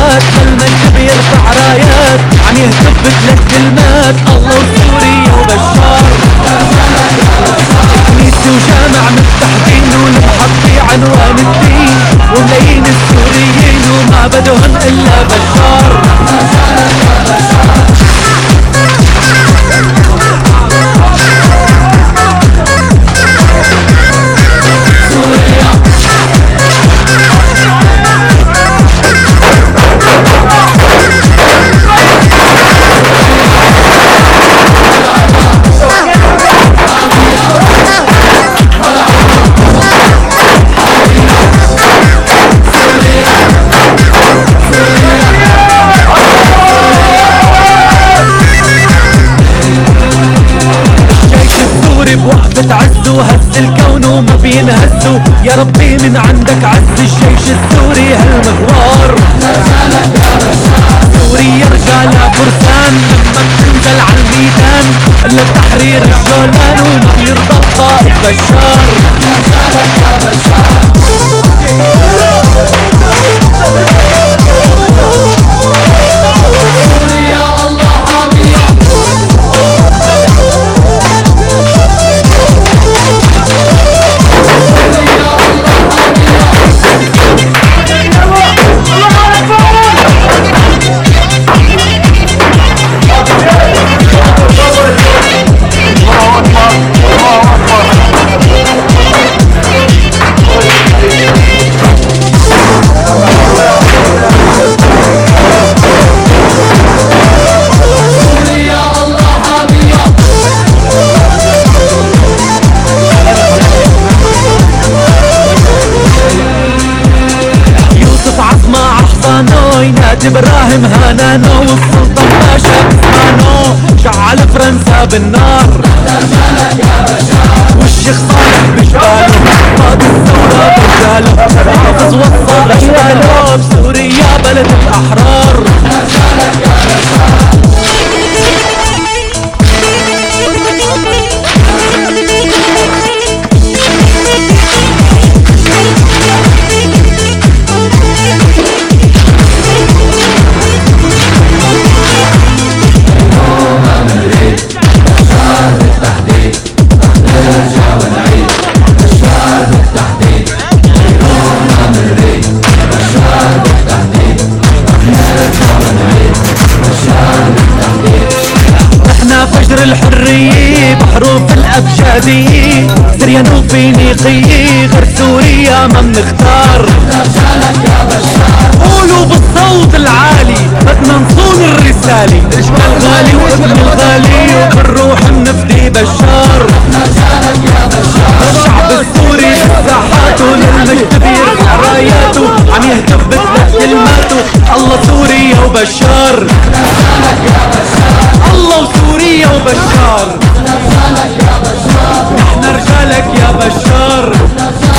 الآيات، المجد بيرفع رايات، عم يهتف بثلاث كلمات: الله وسوريا وبشار. كنيسة وجامع متحدين ونحطي عنوان الدين، وملايين السوريين وما بدهن إلا بشار. بوقفة عز وهز الكون وما بينهزوا، يا ربي من عندك عز الجيش السوري هالمغوار. سوريا رجالها فرسان لما بتنزل عالميدان، لتحرير الجولان وما بيرضى القائد بشار. نادي ابراهيم هانانو والسلطان باشا بسمانو، شعل فرنسا بالنار والشيخ صالح بجباله، قاد الثورة برجاله، حافظ وصل اشباله، بسوريا بلد الاحرار. فجر الحرية بحروف الأبجدية، سريان وفينيقية، غير سوريا ما منختار. قولوا بالصوت العالي بدنا نصون الرسالة، الغالي وابن الغالي وبالروح منفدي بشار. الشعب السوري بالساحات وللمجد بيرفع راياته، عم يهتف بثلاث كلماته: الله سوريا وبشار. الله وسوريا وبشار، نحن رجالك يا بشار.